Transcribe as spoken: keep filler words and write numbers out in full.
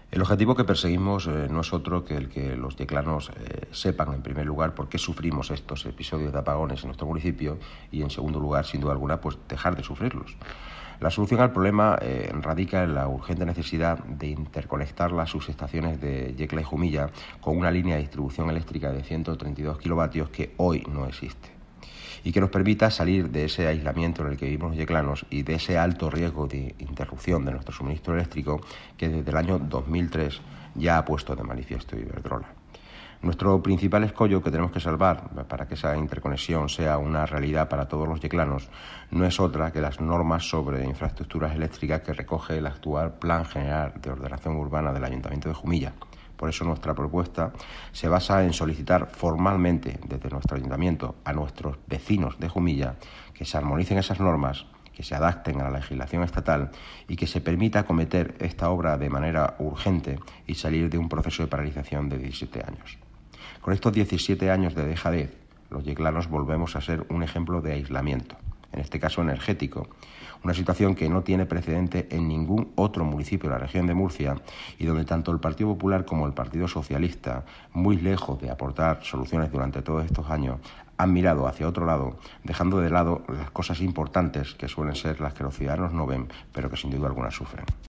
El objetivo que perseguimos eh, no es otro que el que los yeclanos eh, sepan, en primer lugar, por qué sufrimos estos episodios de apagones en nuestro municipio y, en segundo lugar, sin duda alguna, pues dejar de sufrirlos. La solución al problema eh, radica en la urgente necesidad de interconectar las subestaciones de Yecla y Jumilla con una línea de distribución eléctrica de ciento treinta y dos kilovatios que hoy no existe, y que nos permita salir de ese aislamiento en el que vivimos los yeclanos y de ese alto riesgo de interrupción de nuestro suministro eléctrico que desde el año dos mil tres ya ha puesto de manifiesto Iberdrola. Nuestro principal escollo que tenemos que salvar para que esa interconexión sea una realidad para todos los yeclanos no es otra que las normas sobre infraestructuras eléctricas que recoge el actual Plan General de Ordenación Urbana del Ayuntamiento de Jumilla. Por eso nuestra propuesta se basa en solicitar formalmente desde nuestro ayuntamiento a nuestros vecinos de Jumilla que se armonicen esas normas, que se adapten a la legislación estatal y que se permita acometer esta obra de manera urgente y salir de un proceso de paralización de diecisiete años. Con estos diecisiete años de dejadez, los yeclanos volvemos a ser un ejemplo de aislamiento, en este caso energético, una situación que no tiene precedente en ningún otro municipio de la región de Murcia y donde tanto el Partido Popular como el Partido Socialista, muy lejos de aportar soluciones durante todos estos años, han mirado hacia otro lado, dejando de lado las cosas importantes que suelen ser las que los ciudadanos no ven, pero que sin duda alguna sufren.